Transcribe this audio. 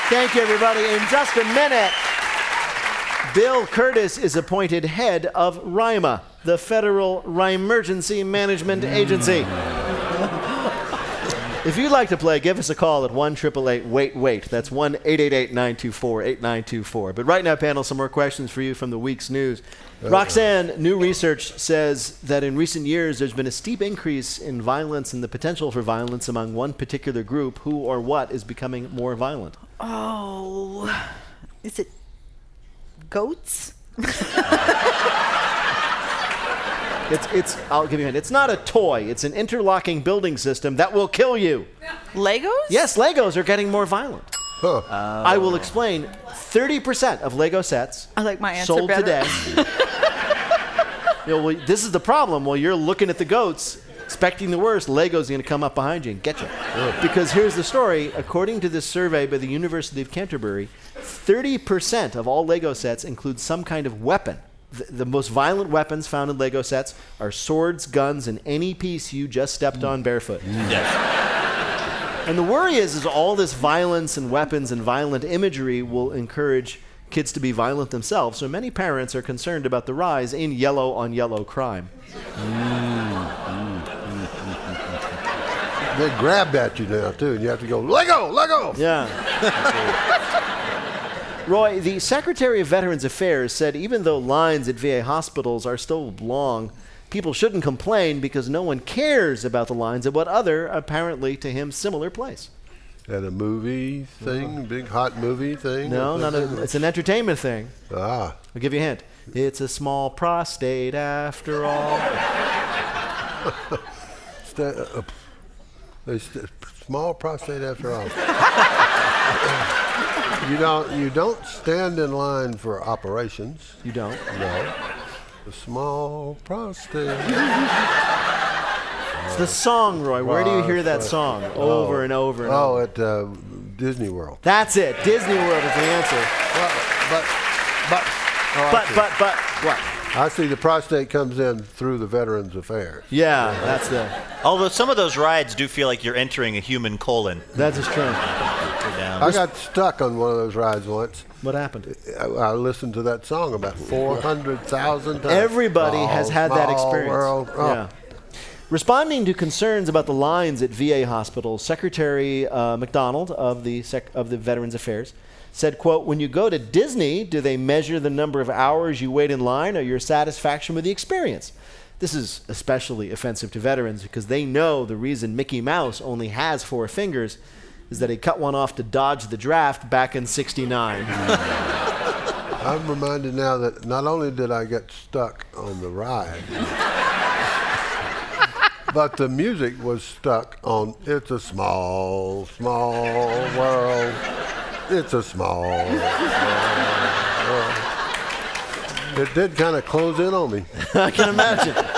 Thank you, everybody. In just a minute, Bill Curtis is appointed head of RIMA, the Federal Rimergency Management Agency. If you'd like to play, give us a call at 1-888-WAIT-WAIT. That's 1-888-924-8924. But right now, panel, some more questions for you from the week's news. Roxanne, new research says that in recent years, there's been a steep increase in violence and the potential for violence among one particular group. Who or what is becoming more violent? Oh, is it goats? I'll give you a hint. It's not a toy. It's an interlocking building system that will kill you. Legos? Yes, Legos are getting more violent. Huh. I will explain. 30% of Lego sets I like my answer sold better. today. Well, this is the problem. While you're looking at the goats, expecting the worst, Lego's going to come up behind you and get you. Because here's the story. According to this survey by the University of Canterbury, 30% of all Lego sets include some kind of weapon. The most violent weapons found in Lego sets are swords, guns, and any piece you just stepped on barefoot. Yes. And the worry is all this violence and weapons and violent imagery will encourage kids to be violent themselves. So many parents are concerned about the rise in yellow-on-yellow crime. They grab at you now, too, and you have to go, Lego, Lego! Yeah. Roy, the Secretary of Veterans Affairs said even though lines at VA hospitals are still long, people shouldn't complain because no one cares about the lines at what other, apparently to him, similar place. At a movie thing, big hot movie thing? No, it's an entertainment thing. Ah. I'll give you a hint. It's a small prostate after all. Small prostate after all. You don't stand in line for operations. You don't? No. A small prostate. It's the song, Roy. Where do you hear that song over and over and over? At Disney World. That's it. Disney World is the answer. But what? I see the prostate comes in through the Veterans Affairs. Yeah, that's the... Although some of those rides do feel like you're entering a human colon. That is true. I got stuck on one of those rides once. What happened? I listened to that song about 400,000 times. Everybody has had that experience. World. Oh. Yeah. Responding to concerns about the lines at VA hospitals, Secretary McDonald of the Veterans Affairs said, quote, when you go to Disney, do they measure the number of hours you wait in line or your satisfaction with the experience? This is especially offensive to veterans because they know the reason Mickey Mouse only has 4 fingers is that he cut one off to dodge the draft back in '69. I'm reminded now that not only did I get stuck on the ride, but the music was stuck on It's a Small, Small World. It's a small world. It did kind of close in on me. I can imagine.